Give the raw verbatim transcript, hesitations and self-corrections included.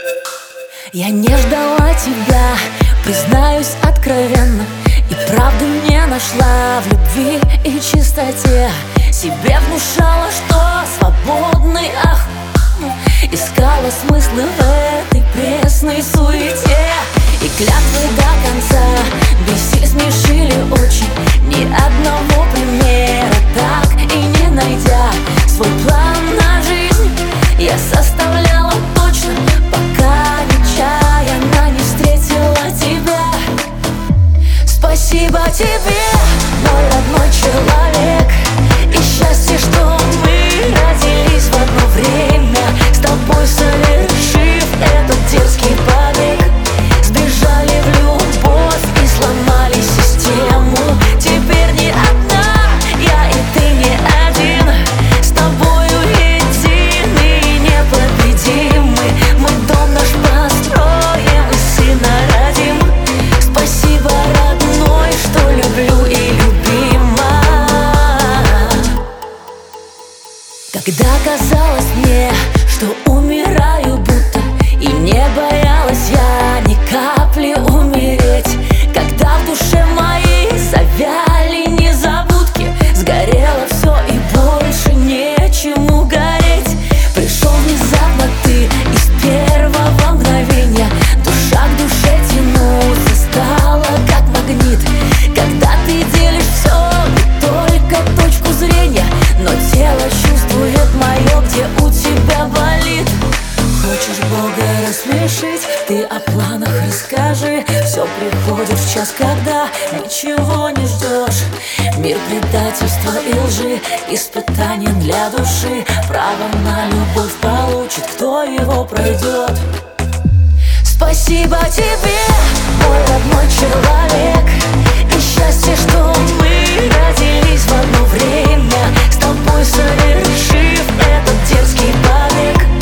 Я не ждала тебя, признаюсь откровенно, и правды не нашла в любви и чистоте. Себе внушала, что свободный, ах, искала смыслы в этой пресной суете. И клятвы до конца беси смешили очень, ни одного примера так и не найдя. Свой план на жизнь я составляла точно, пока нечаянно не встретила тебя. Спасибо тебе, мой родной человек, и счастье, что мы родились в одно время, с тобой совершив этот дерзкий побег. Сбежали в любовь и сломали систему. Теперь не одна, я и ты не один, с тобою едины и непобедимы. Мы дом наш построим и сына родим. Спасибо, родной, что люблю и любима. Когда казалось мне, что умираю будто, и не боялась я ни капли умереть, когда в душе моей завяли незабудки, сгорело все и больше нечему гореть. Пришел внезапно ты из первого мгновения, душа к душе тянуться стала как магнит. Когда ты делишь все, не только точку зрения, но тело чувствует мое, где у тебя болит. Хочешь Бога рассмешить, ты о планах расскажи. Все приходит в час, когда ничего не ждешь. Мир предательства и лжи, испытанием для души. Право на любовь получит, кто его пройдет. Спасибо тебе, мой родной человек, и счастье, что мы родились в одно время, с тобой совершив этот дерзкий побег.